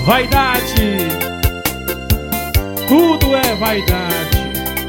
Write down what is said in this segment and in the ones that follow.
Vaidade, tudo é vaidade.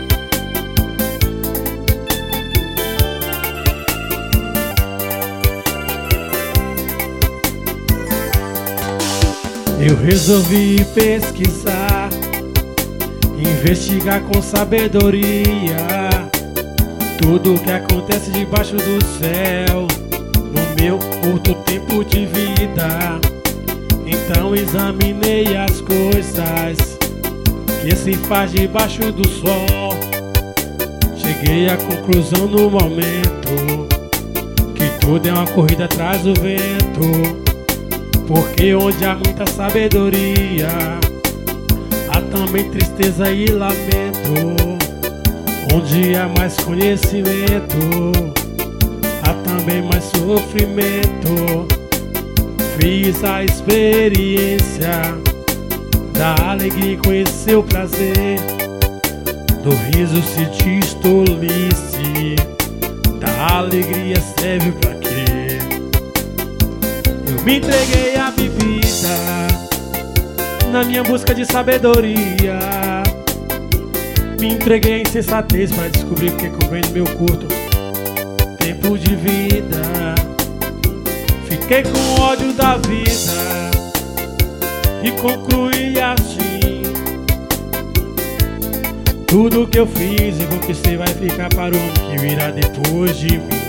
Eu resolvi pesquisar, investigar com sabedoria tudo o que acontece debaixo do céu no meu curto tempo de vida. Então examinei as coisas que se faz debaixo do sol. Cheguei à conclusão no momento que tudo é uma corrida atrás do vento. Porque onde há muita sabedoria, há também tristeza e lamento. Onde há mais conhecimento, há também mais sofrimento. Fiz a experiência da alegria e conhecer o prazer, do riso se diz tolice, da alegria serve pra quê? Eu me entreguei à bebida na minha busca de sabedoria. Me entreguei à insensatez para descobrir o que convém no meu curto tempo de vida. Fiquei com ódio da vida e concluí assim: tudo que eu fiz e conquistei vai ficar para o homem que virá depois de mim.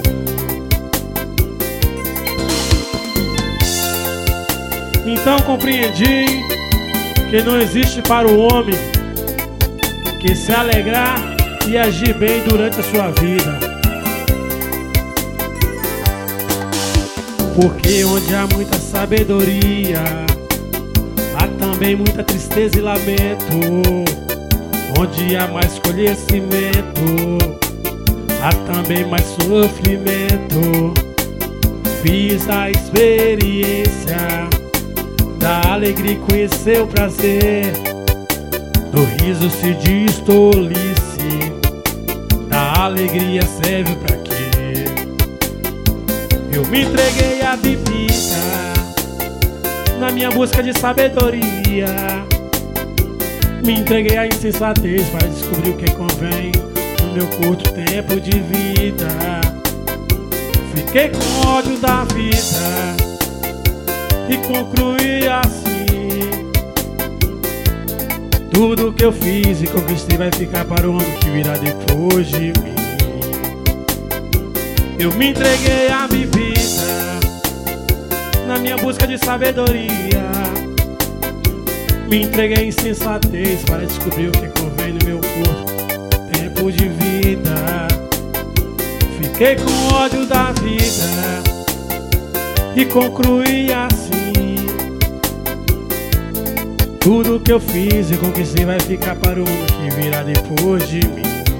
Então compreendi que não existe para o homem que se alegrar e agir bem durante a sua vida. Porque onde há muita sabedoria, há também muita tristeza e lamento. Onde há mais conhecimento, há também mais sofrimento. Fiz a experiência da alegria e conhecer o prazer, do riso se diz tolice, da alegria serve pra quê? Eu me entreguei à bebida na minha busca de sabedoria. Me entreguei à insensatez para descobrir o que convém no meu curto tempo de vida. Fiquei com ódio da vida e concluí assim: tudo que eu fiz e conquistei vai ficar para o homem que virá depois de mim. Eu me entreguei à bebida na minha busca de sabedoria. Me entreguei à insensatez para descobrir o que convém no meu curto tempo de vida. Fiquei com ódio da vida e concluí assim: tudo que eu fiz e conquistei vai ficar para o homem que virá depois de mim.